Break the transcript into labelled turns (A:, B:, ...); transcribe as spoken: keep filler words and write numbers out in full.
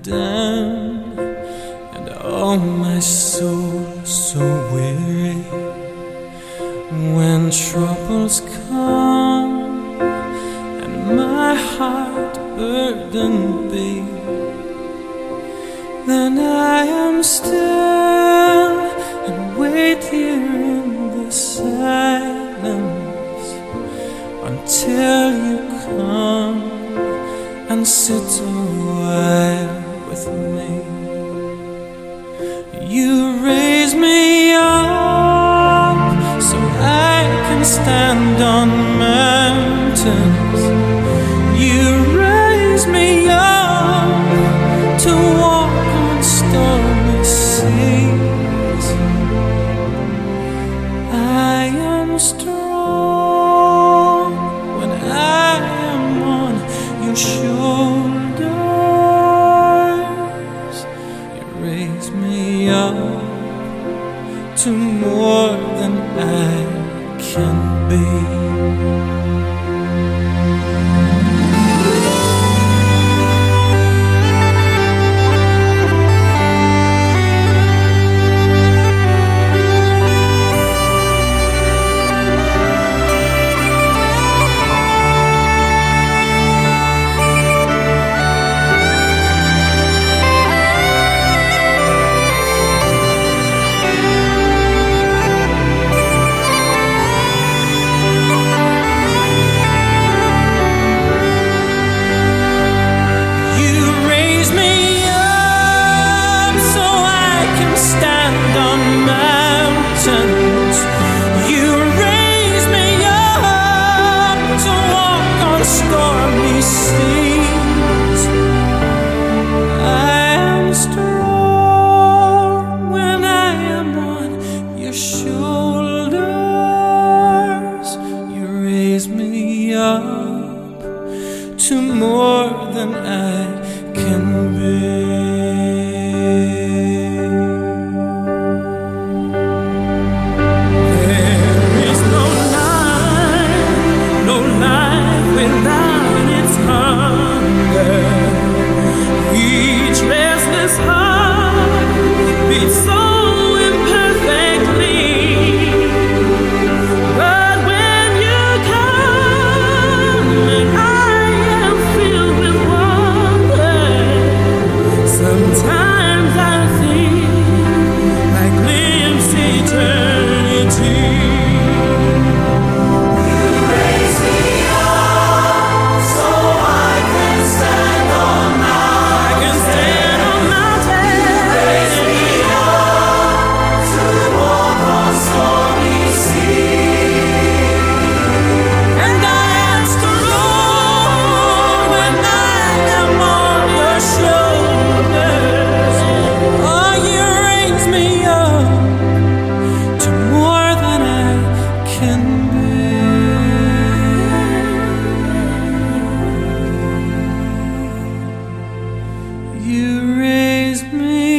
A: down, and oh my soul so weary. When troubles come and my heart burdened be, then I am still and wait here in the silence until you come and sit a while with me. You raise me up so I can stand on mountains. You raise me up to walk on stormy seas. I am strong when I am on your shoulders. You raise me up to more than I can be. Stormy seas. I am strong when I am on your shoulders. You raise me up to more than I can bear. You raise me